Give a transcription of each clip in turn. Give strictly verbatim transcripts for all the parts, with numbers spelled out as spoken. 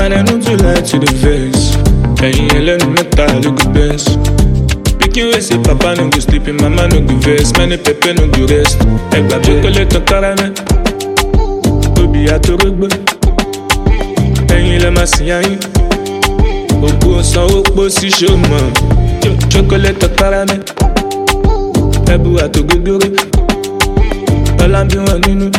And I know too like to the verse. And you let me metal look the best. Picking way say papa no go sleep, mama no go verse. Many pepe no go rest. Egg grab chocolate and caramel. Obi a to rugby. And you let me see you. Opo san opo si show man. Chocolate and caramel. Ebu a to gogoro. All I'm doing ninu.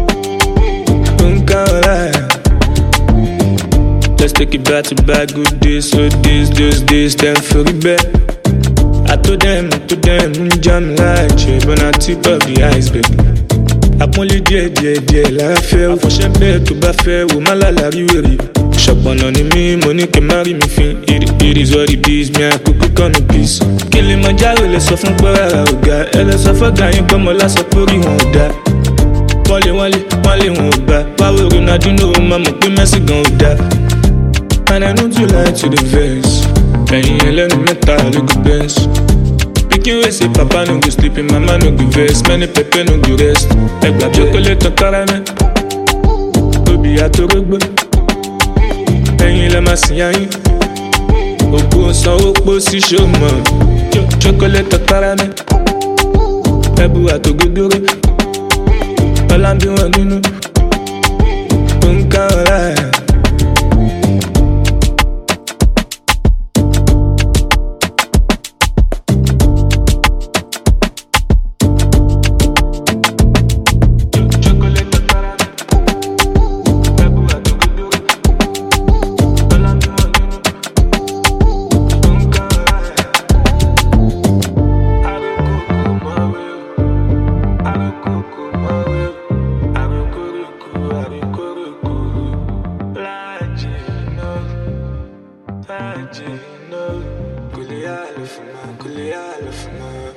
Unka alright. Let's take it back to back, good days, so days, those days, time for it back. I told them, I told them, mm, jam like shit, but I tip of the iceberg. I only did, did, did, la fẹ́, for champagne to bá fẹ́, wo má la la rí wèrè. Ṣọ̀pọ̀nà ni mí, mo ní kí n má rí mi fin. It is what it is, mi àkókò kan ní peace. Kí lè mọ jáwé lè sọ fún pẹ́rẹ́ ọ̀gá, ẹ lè sọ fọ́gà yín pé mo lásọ pórí wọn ò dá. Wọ́n lé wọ́n lé, wọ́n lé wọn ò bá. Báwo Ronaldinho máa mọ̀ pé Messi gan ò dá. And I know too like to the verse. And you let me metal look the best. Picking way say papa no go sleep, mama no go verse. Many pepe no go rest. Egg grab chocolate and caramel. Obi a to rugby. And you let me see you. Opo san opo si show man. Chocolate and caramel. Ebu a to gogoro. All I'm doing ninu. Unka alright. Kulia, le fuma, kulia, le fuma.